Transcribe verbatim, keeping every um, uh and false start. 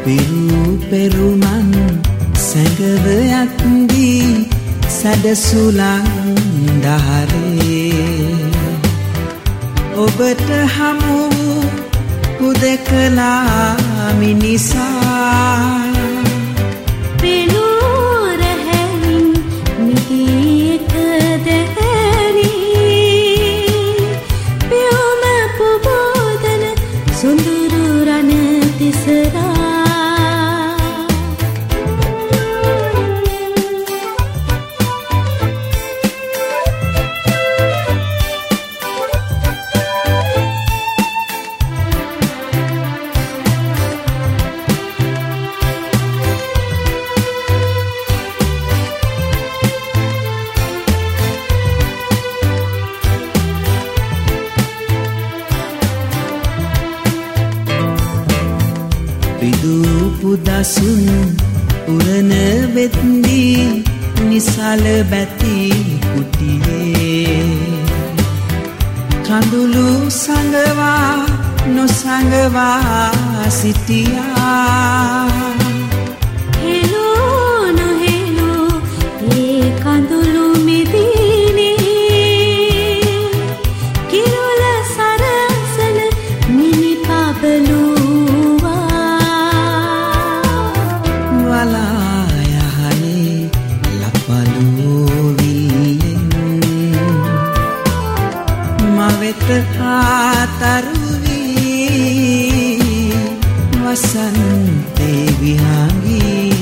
පිරු පෙරුමන් සැඟවයක් දී සැඩසුලන් දහරේ ඔබට හමු හුදෙකලා මිනිසා පෙනුරහැලින් මිහික දැනි පියොම පුබෝදන සුඳුරු රණ තිසරා පුදසුන් උරන වෙත්දී නිසල බැති කුටියේ කඳුළු සංගවා නොසංගවා සිටියා හෙලෝ නොහෙලෝ ඒ කඳුළු මිදිනේ කිරුල සරසන මිනි පබලු ආතරුවී වසන්තේ විහාඟී